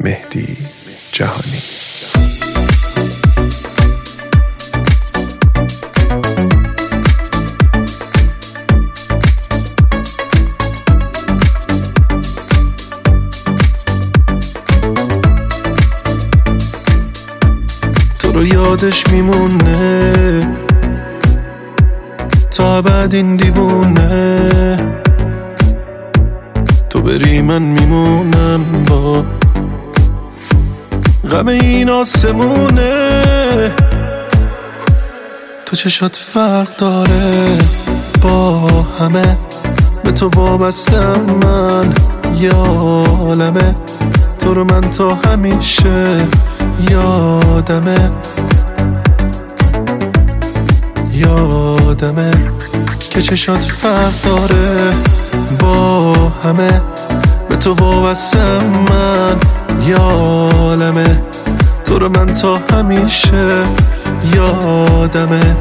مهدی جهانی. تو رو یادش میمونه تا بعد این دیوونه، تو بری من میمونم با غم این آسمونه. تو چشات فرق داره با همه، به تو وابستم من یالمه، تو رو من تا همیشه یادمه که چشات فرق داره با همه، به تو وابستم من یالمه، تو رو من تا همیشه یادمه.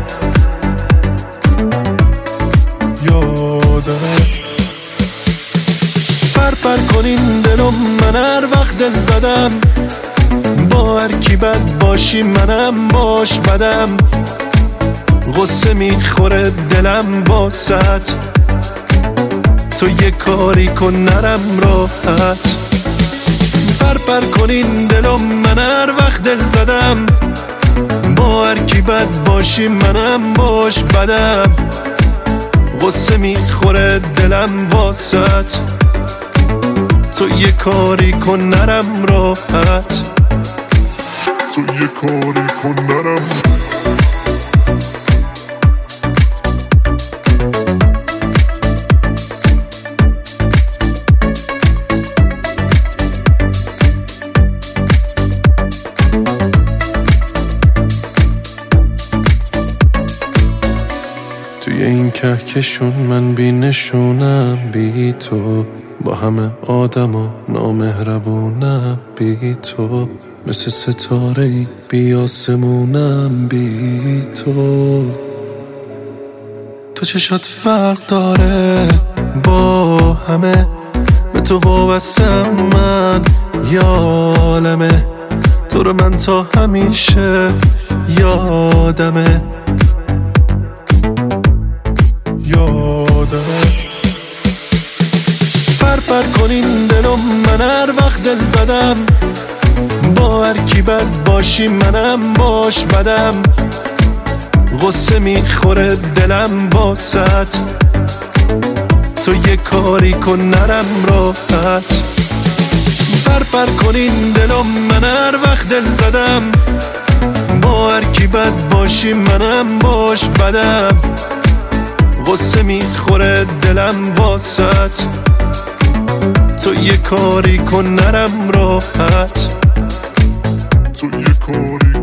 پر کنین دلم، من هر وقت دل زدم با هر کی بد باشی منم باش بدم، غصه میخوره دلم واسط، تو یه کاری کن نرم راحت. پر کنین دلم، من هر وقت دل زدم با هر کی بد باشی منم باش بدم، غصه میخوره دلم واسط، تو یه کاری کن نرم راحت، تو یه کاری کن نرم. توی این کهکشون من بی نشونم، بی تو با همه آدما نامهربونم، بی تو مثل ستاره‌ای بی آسمونم، بی تو. تو چشات فرق داره با همه، به تو وابستم من یالمه، تو رو من تا همیشه یادمه. پر کنین دلم، من هر وقت دل زدم با هر کی بد باشی منم باش بدم، غصه میخوره دلم واسط، تو یه کاری کن نرم راحت. پر کنین دلم، من هر وقت دل زدم با هر کی بد باشی منم باش بدم، غصه میخوره دلم واسط، تو یه کاری کن نرم راحت، تو یه کاری